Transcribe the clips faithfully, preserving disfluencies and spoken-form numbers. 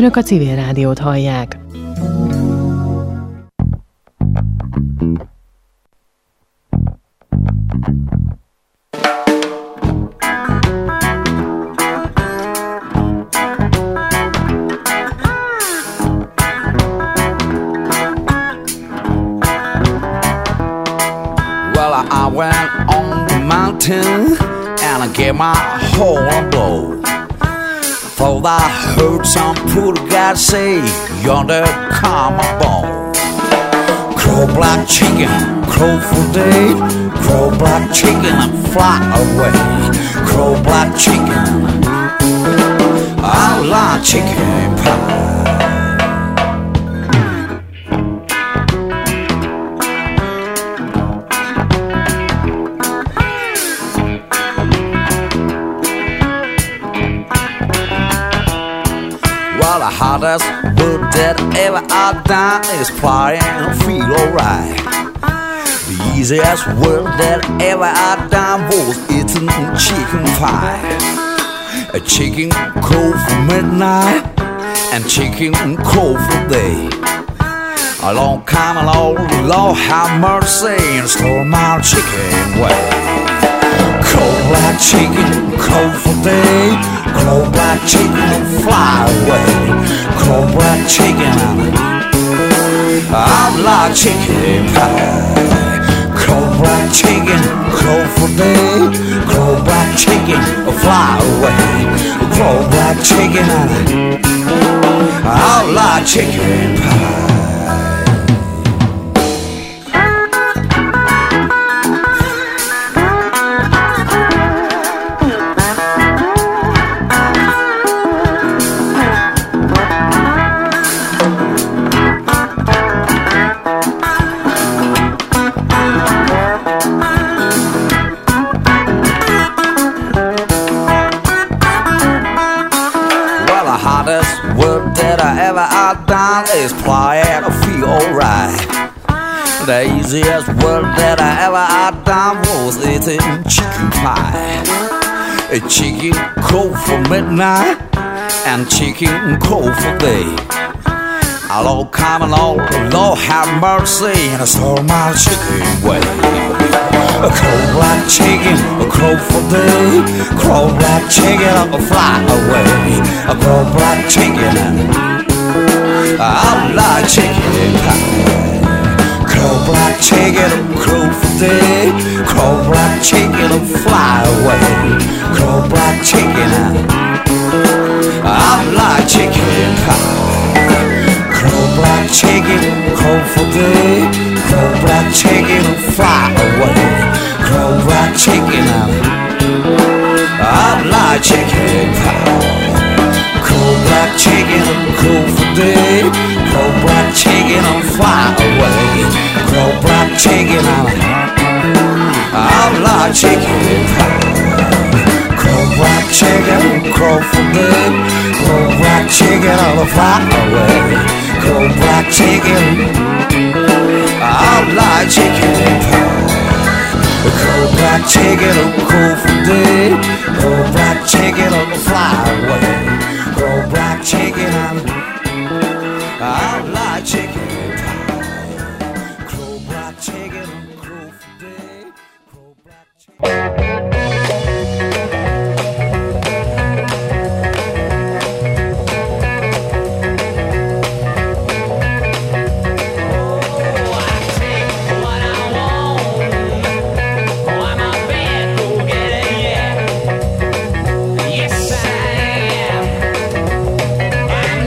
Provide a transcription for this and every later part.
Önök a Civil Rádiót hallják. Well, I went on the mountain and I gave my whole a blow. Thought I heard some poor guy say, yonder come a bone. Crow black chicken, crow for day. Crow black chicken and fly away. Crow black chicken, I like chicken pie. The hottest word that ever I done is fly and feel alright. The easiest word that ever I done was eating chicken pie. A chicken crow for midnight and chicken crow for day. A long time along, Lord have mercy and store my chicken way. Crow black chicken, crow for day. Crow black chicken and fly away. Crow black chicken and I like chicken pie. Crow black chicken, crow for day. Crow black chicken and fly away. Crow black chicken and I like chicken pie. Word that I ever I done is play and I feel alright. The easiest word that I ever I done was eating chicken pie. A chicken crow for midnight and chicken crow for day. A Lord come along, Lord have mercy, and I stole my chicken way. A crow black chicken, a crow for day. Crow black chicken, a fly away. A crow black chicken, I like chicken pie. Crow black chicken, a crow for day. Crow black chicken, a fly away. Crow black chicken, I like chicken pie. Crow black chicken, crow for day. Crow black chicken, fly away. Crow black chicken, I like chicken pie. Crow black chicken, crow for day. Crow black chicken, fly away. Crow black chicken, I like chicken pie. Crow black chicken, crow for day. Crow black chicken, fly away. Crow black chicken, I like chicken pie. Crow black chicken, crow for day. Crow black chicken, fly away. Crow black chicken, I like chicken pie. Crow black chicken, crow for day. Crow black chicken. I'm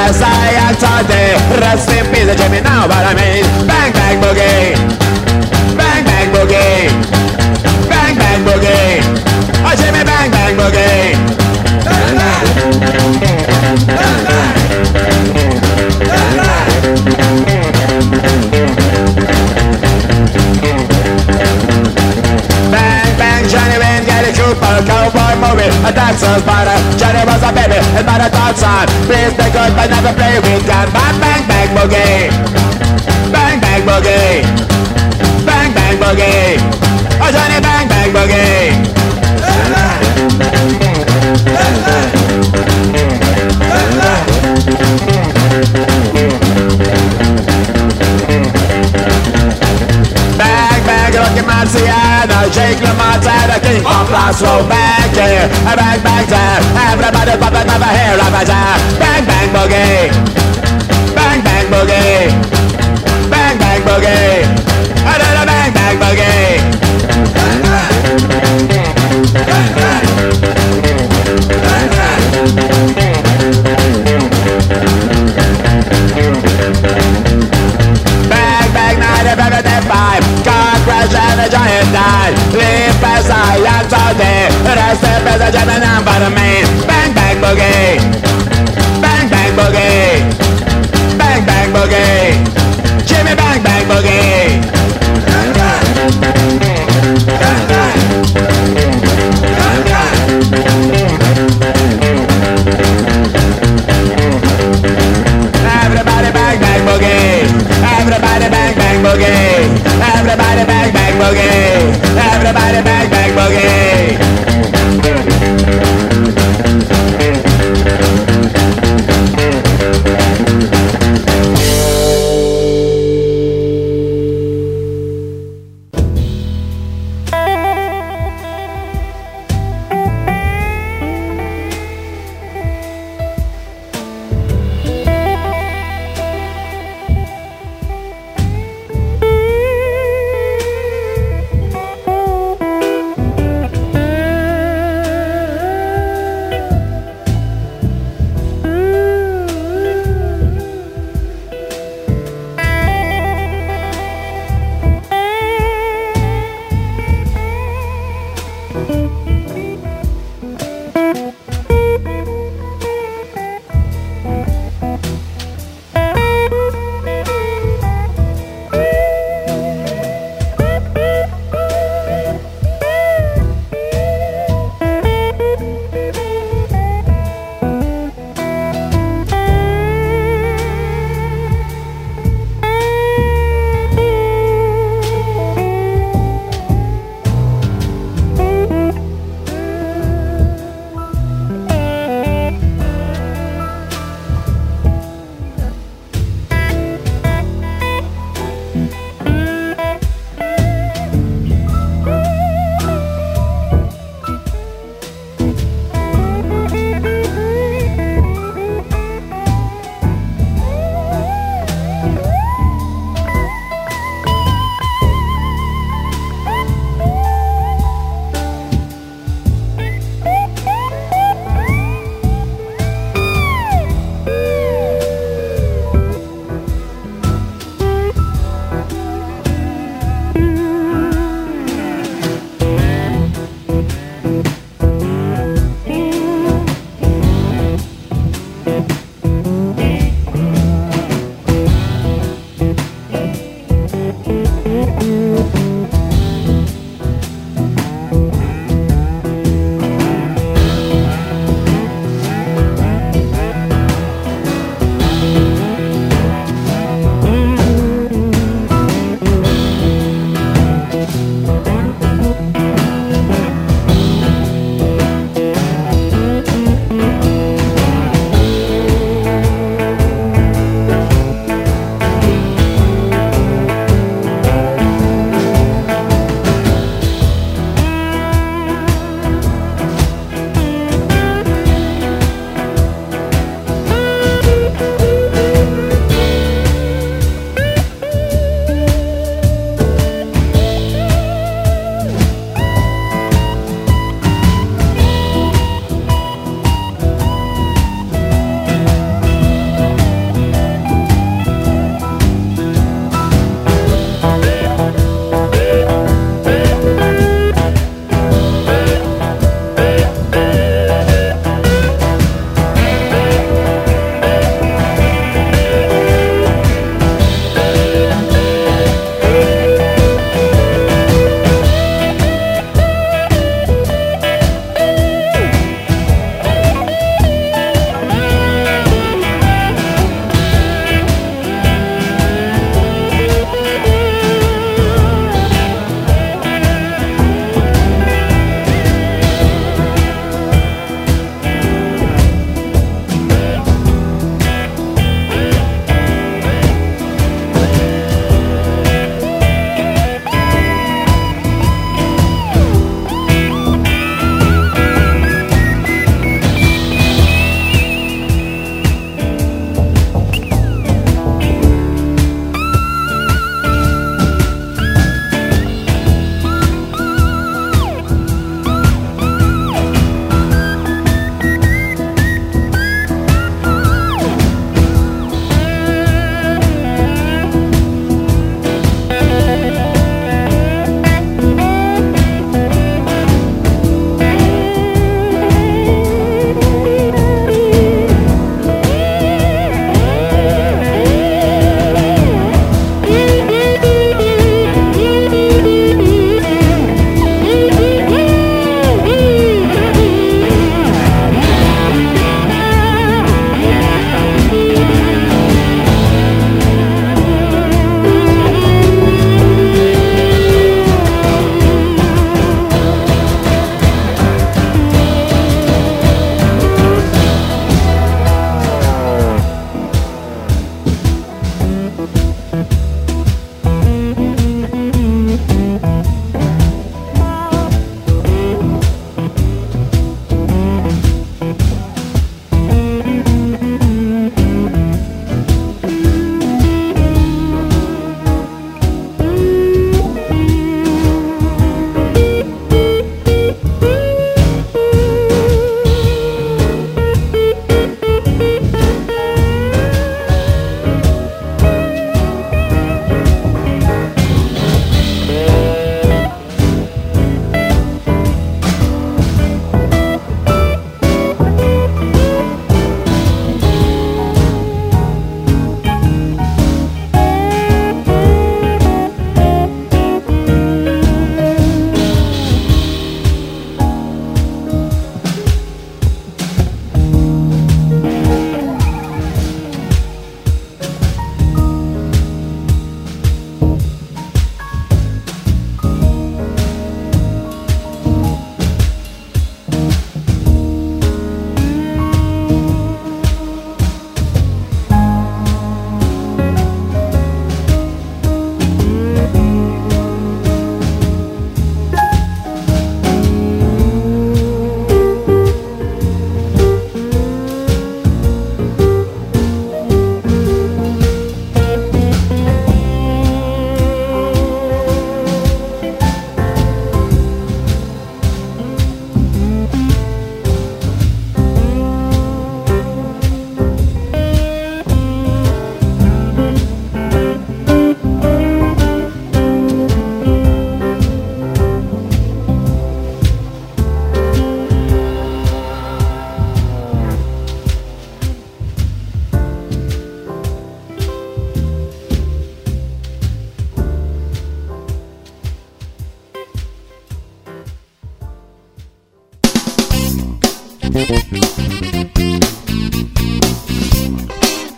fast, I act all day. Rest in peace, Jimmy, now what I mean. Bang, bang, boogie. Bang, bang, boogie. Bang, bang, boogie. Oh, Jimmy, bang, bang, boogie. Bang, bang. Bang, bang. Bang, bang. Bang, bang, Johnny Wayne, get a Cooper, cowboy movie, a dancer's body. Johnny was a baby, and not a thought son. Please be good, but never play with gun. Bang, bang, bang, boogie. Bang, bang, boogie. Bang, bang, boogie. Oh, Johnny, bang, bang, boogie. Bang, bang. Bang, bang. Bang, bang. Bang, bang, Rocky Marciano, Jake LaMotta, the king of last row. Bang, here, bang, bang, there. Everybody pop another hair of a jam. Bang, bang, boogie. Bang, bang, boogie. Bang, bang, boogie. A little bang, bang, boogie. Bang, bang. Bang, bang. Bang, bang. Bang, bang, night of seventy-five. Car crash and a giant died. Live as I am today. Rest in peace, a gentleman but a man. Bang, bang, boogie.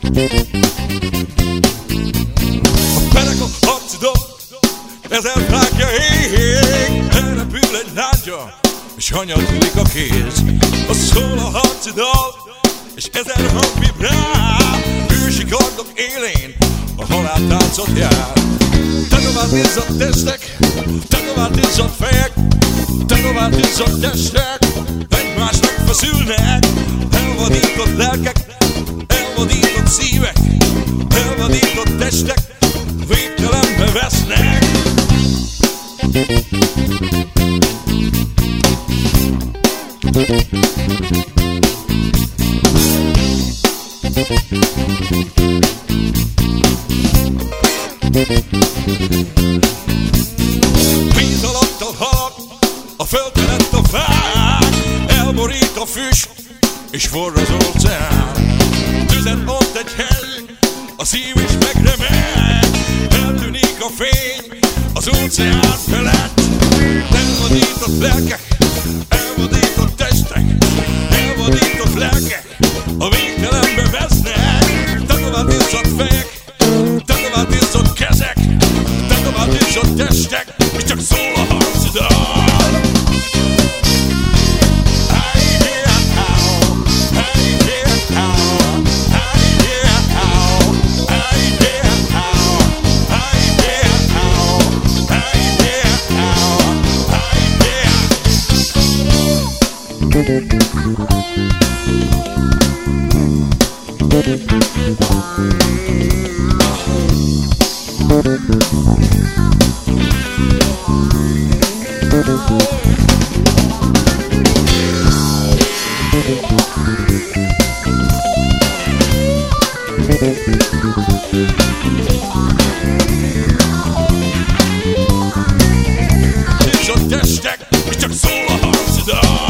Pereg a harcidom, ezer fákja ég, elrepül egy lángya, és hanyatlik a kéz. A szól a harcidal, és ezer hang vibrál, ősi kardok élén a haláltáncot jár. Tetovált izzadt testek, tetovált izzadt fejek, tetovált izzadt testek, egymásnak feszülnek. Elvadított lelkek, elvadított szívek, elvadított testek, végtelenbe vesznek. Víz alatt a halak, a föld felett a fák, elborít a füst, és forr az óceán. Tüzet ott egy hely, a szív is megremeg, eltűnik a fény az óceán felett. Elvadított lelkek, elvadított testek, elvadított lelkek, a végtelenbe vesznek. Tetovált izzadt fejek, tetovált izzadt kezek, tetovált izzadt testek, és csak szól a harcidal. Izzadt testek, és csak szól a harcidal.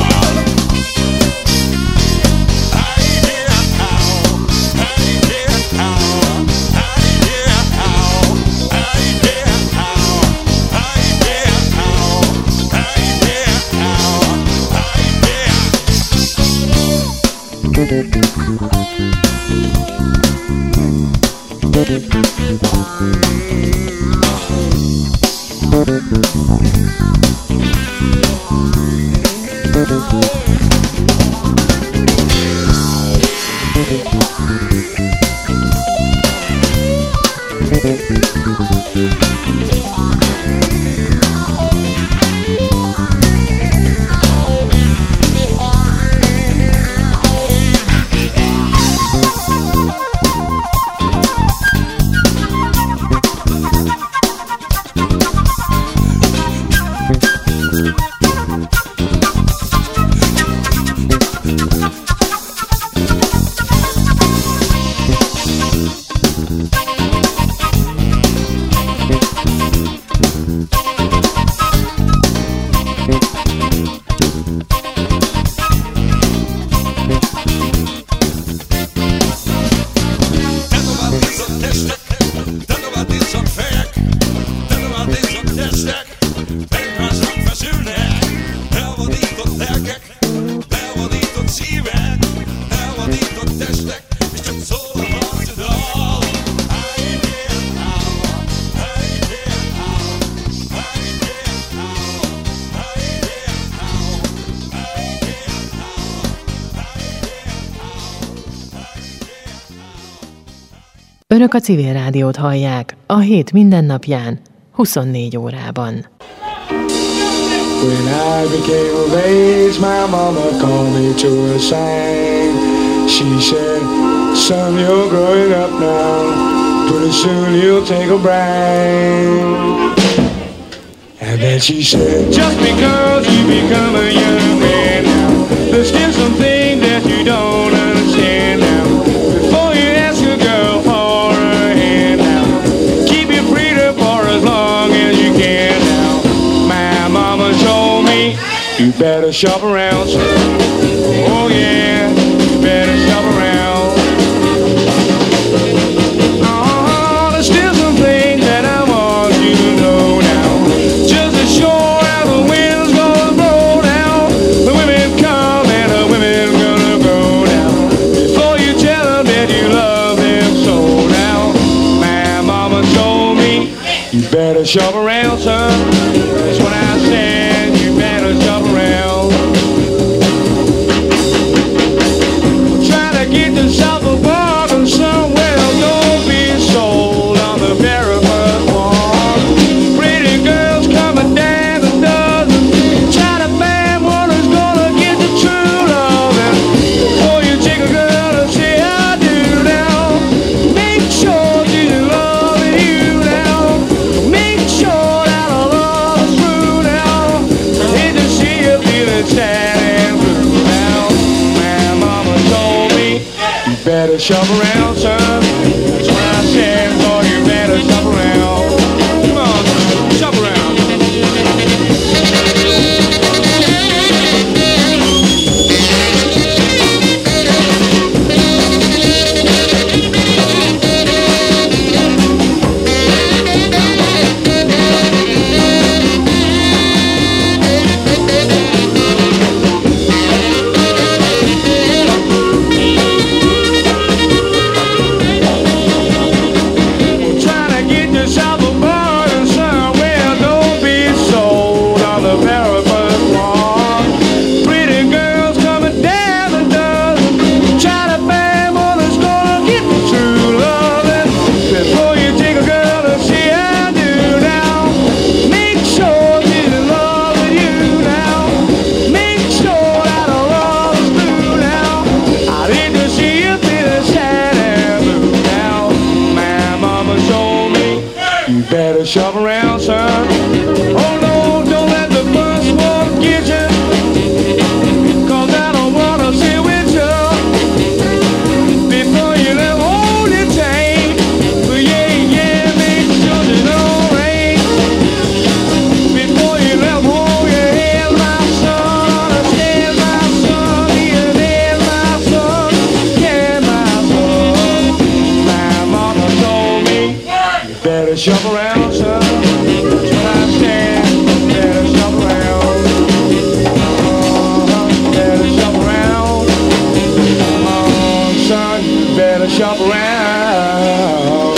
Önök a Civil Rádiót hallják a hét mindennapján, huszonnégy órában. When I became of age, my mama called me to a sign. She said, son, you're growing up now. Pretty soon you'll take a bride. And then she said, just because you become a young man now, there's still some things that you don't understand now. Before you ask a girl for her hand now, keep your freedom for as long as you can now. My mama told me, you better shop around. Oh yeah, you better shop around. Oh, there's still some things that I want you to know now. Just as sure as the wind's gonna blow now, the women come and the women gonna go now. Before you tell them that you love them You better shop around, son. That's what I said. You better shop around. Try to get yourself a bargain somewhere. Don't be sold on the very first one. Pretty girls coming down the dozen. Try to find one who's gonna get the true loving. Before you take a girl and say I do now, make sure she's loving you now. Make sure that our love is true now. I hate to see you feeling sad and blue now. My mama told me you better shop around, son. That's what I said, so you better shop around. Come on, son, shop around. Shop around, son. Oh no, don't let the first one get you, 'cause I don't wanna sit with you. Before you let hold it tight, but yeah, yeah, make sure they don't rain. Before you let hold your hand, my son, understand my son, you did my son, yeah, my son. My mama told me you better shop around. Shop around.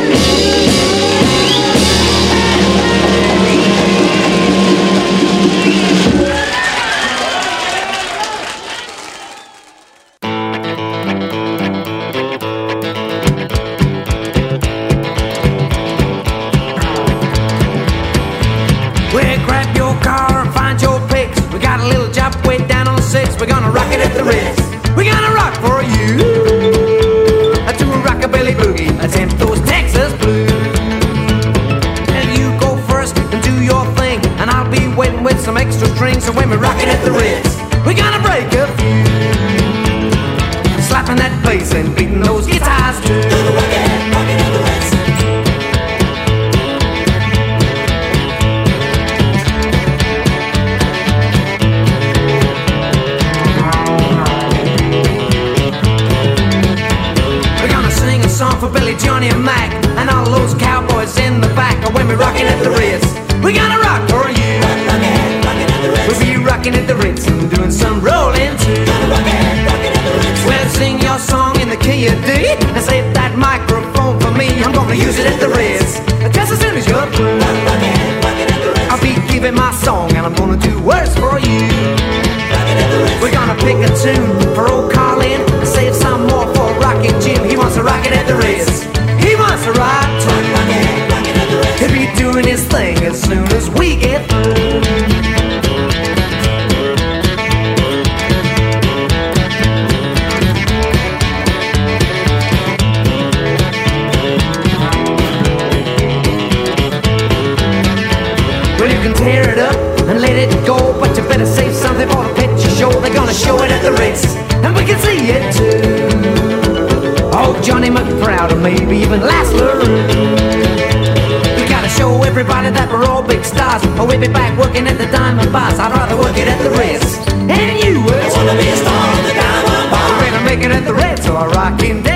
Well, grab your car and find your picks. We got a little job way down on six. We're gonna rock it at the Ritz. We're gonna rock for you. Rockabilly boogie, attempt those Texas blues. And you go first and do your thing, and I'll be waiting with some extra strings. So when we rock it at the Ritz, we're gonna break a few, slapping that bass and beating those guitars too. Rock it, rock it at the Ritz. For Billy, Johnny and Mac, and all those cowboys in the back. And when we're rocking at the Ritz, we're gonna rock for you. Rock it, rock it at the Ritz. We'll be rocking at the Ritz and doing some rolling too. Rock it, rock it at the Ritz. Well, sing your song in the key of D and save that microphone for me. I'm gonna use it at the Ritz just as soon as you're through. Rock it, rock it at the Ritz. I'll be giving my song and I'm gonna do worse for you. Rock it at the Ritz. We're gonna pick a tune for old Carlin and save some more for Rockin' Jim. He wants to rock it at the Ritz. He wants to rock too. Rock it, rock it at the Ritz. He'll be doing his thing as soon as we get through. Well, you can tear it up and let it go, but you better save something for the picture show. They're gonna show it at the Ritz, and we can see it too. Oh, Johnny McProud, or maybe even Last LaRue. We gotta show everybody that we're all big stars, or we'll be back working at the Diamond Bars. I'd rather work it at the Ritz. And you would wanna be a star on the Diamond Bar. We're gonna make it at the Ritz or a rockin'